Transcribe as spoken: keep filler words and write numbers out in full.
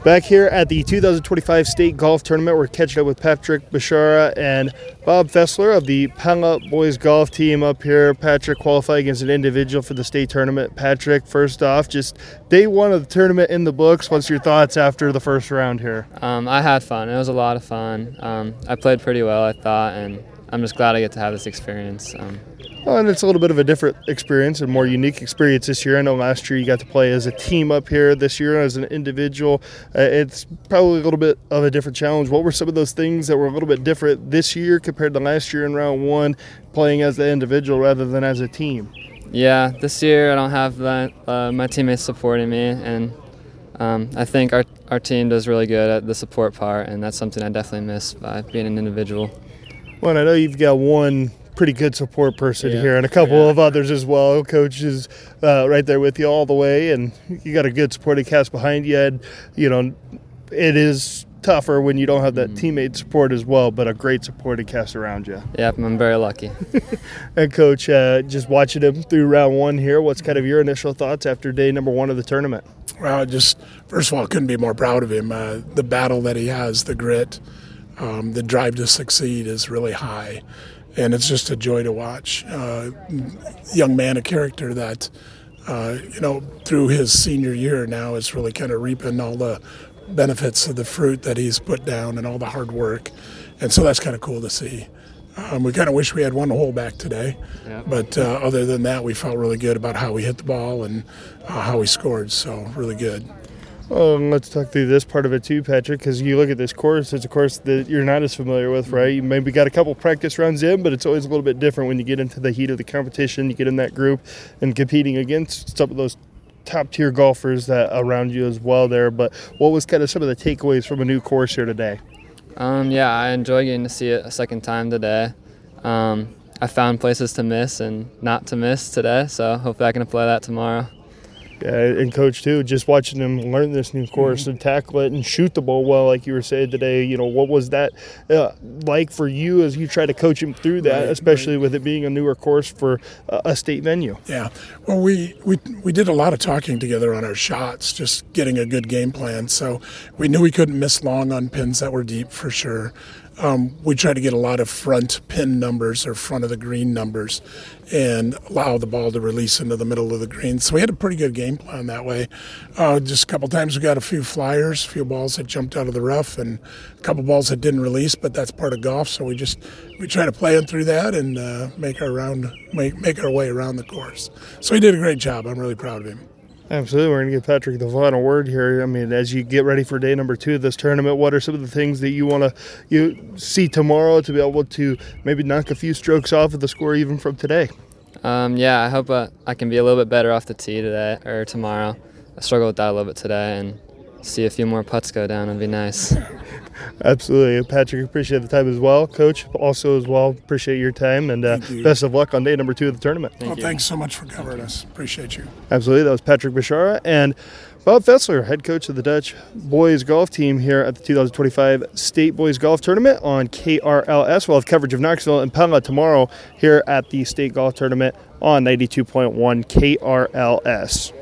Back here at the two thousand twenty-five State Golf Tournament, we're catching up with Patrick Bechara and Bob Fessler of the Pella Boys Golf Team up here. Patrick qualified against an individual for the state tournament. Patrick, first off, just day one of the tournament in the books. What's your thoughts after the first round here? Um, I had fun. It was a lot of fun. Um, I played pretty well, I thought, and I'm just glad I get to have this experience. Um, Well, and it's a little bit of a different experience, a more unique experience this year. I know last year you got to play as a team up here. This year as an individual, uh, it's probably a little bit of a different challenge. What were some of those things that were a little bit different this year compared to last year in round one, playing as the individual rather than as a team? Yeah, this year I don't have that, uh, my teammates supporting me, and um, I think our, our team does really good at the support part, and that's something I definitely miss by being an individual. Well, I know you've got one pretty good support person yeah. here and a couple yeah. of others as well. Coach is uh, right there with you all the way, and you got a good supporting cast behind you. And, you know, it is tougher when you don't have that mm. teammate support as well, but a great supporting cast around you. Yep, I'm very lucky. And, Coach, uh, just watching him through round one here, what's kind of your initial thoughts after day number one of the tournament? Well, just first of all, couldn't be more proud of him. Uh, the battle that he has, the grit, um, the drive to succeed is really high. And it's just a joy to watch. Uh, young man, a character that, uh, you know, through his senior year now is really kind of reaping all the benefits of the fruit that he's put down and all the hard work. And so that's kind of cool to see. Um, we kind of wish we had one hole back today. Yep. But uh, other than that, we felt really good about how we hit the ball and uh, how we scored. So really good. Well, and let's talk through this part of it too, Patrick, because you look at this course, it's a course that you're not as familiar with, right? You maybe got a couple practice rounds in, but it's always a little bit different when you get into the heat of the competition, you get in that group and competing against some of those top-tier golfers that around you as well there. But what was kind of some of the takeaways from a new course here today? Um, yeah, I enjoy getting to see it a second time today. Um, I found places to miss and not to miss today, so hopefully I can apply that tomorrow. Yeah, and Coach, too, just watching him learn this new course mm-hmm. and tackle it and shoot the ball well, like you were saying today, you know, what was that uh, like for you as you try to coach him through that, right, especially right. with it being a newer course for uh, a state venue? Yeah, well, we, we, we did a lot of talking together on our shots, just getting a good game plan. So we knew we couldn't miss long on pins that were deep for sure. Um, we try to get a lot of front pin numbers or front of the green numbers and allow the ball to release into the middle of the green. So we had a pretty good game plan that way. Uh, just a couple times we got a few flyers, a few balls that jumped out of the rough and a couple balls that didn't release, but that's part of golf. So we just we try to play in through that and uh, make our round make, make our way around the course. So he did a great job. I'm really proud of him. Absolutely. We're going to give Patrick the final word here. I mean, as you get ready for day number two of this tournament, what are some of the things that you want to you see tomorrow to be able to maybe knock a few strokes off of the score even from today? Um, yeah, I hope uh, I can be a little bit better off the tee today or tomorrow. I struggled with that a little bit today, and see a few more putts go down would be nice. Absolutely. Patrick, appreciate the time as well. Coach, also as well, appreciate your time, and uh, best of luck on day number two of the tournament. Thank well, you. Thanks so much for covering us. Appreciate you. Absolutely. That was Patrick Bechara and Bob Fessler, head coach of the Dutch boys golf team here at the two thousand twenty-five State Boys Golf Tournament on K R L S. We'll have coverage of Knoxville and Pella tomorrow here at the State Golf Tournament on ninety-two point one K R L S.